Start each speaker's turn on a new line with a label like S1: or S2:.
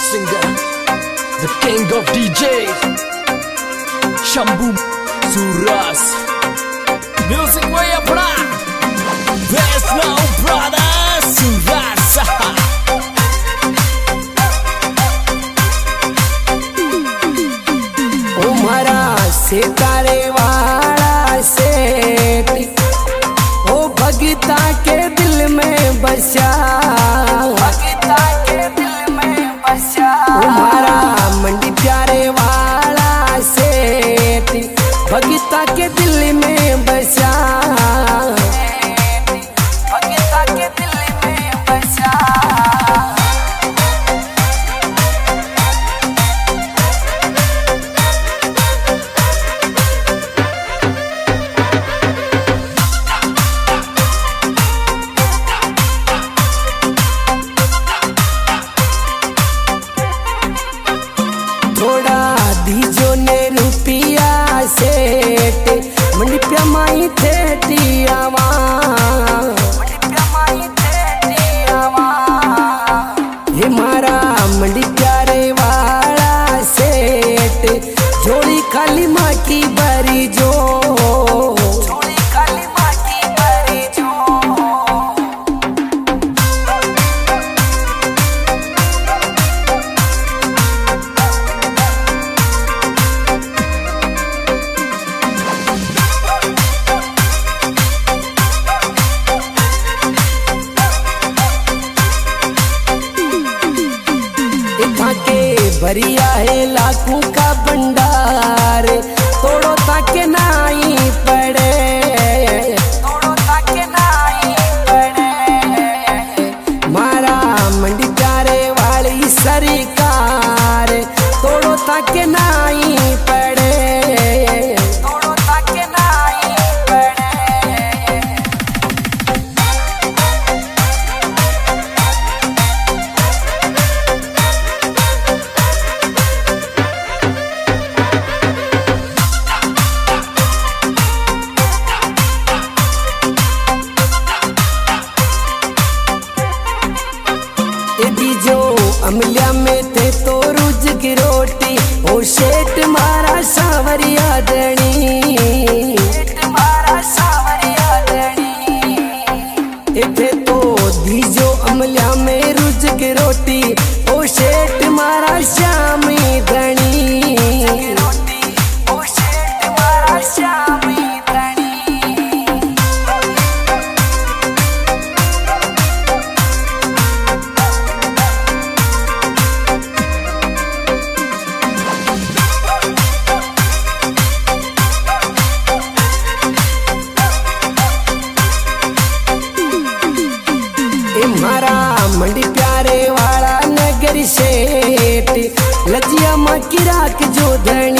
S1: singer, the king of DJ, Shambhu Suras. Music way up, there's no brother Suras.
S2: उमरा सितारे वाला सेठ ओ भगता के दिल में बसा, भगता के दिल में बसा। उमरा मंडी प्यारे वाला सेठ भगता के दिल में बसा, भगता के दिल में बसा। थोड़ा दीजो ने रुपिया सेठ मंडी पे माई थे दियावा, मंडी पे माई थे दियावा। हे मारा मंडी प्यारे वाला सेठ झोली खाली माँ की भरी जो, झोली खाली माँ की भरी जो। भरिया है लाखों का भंडार, तोड़ो ताके नाई पड़े, तोड़ो ताके नाई पड़े। मारा मंडी प्यारे वाली सरकार तोड़ो ताके नाई पड़े, तोड़ो ताके नाई पड़े। जो अमलिया में थे तो रुज की रोटी ओ शेठ मारा सावरिया दणी, शेठ मारा सावरिया दणी। इथे तो दीजो अमलिया में रुज की रोटी ओ शेठ मारा श्यामी दणी, ओ शेठ मारा श्यामी दणी। मारा मंडी प्यारे वाला नगर सेठ लजिया माँ की राख जो धनी।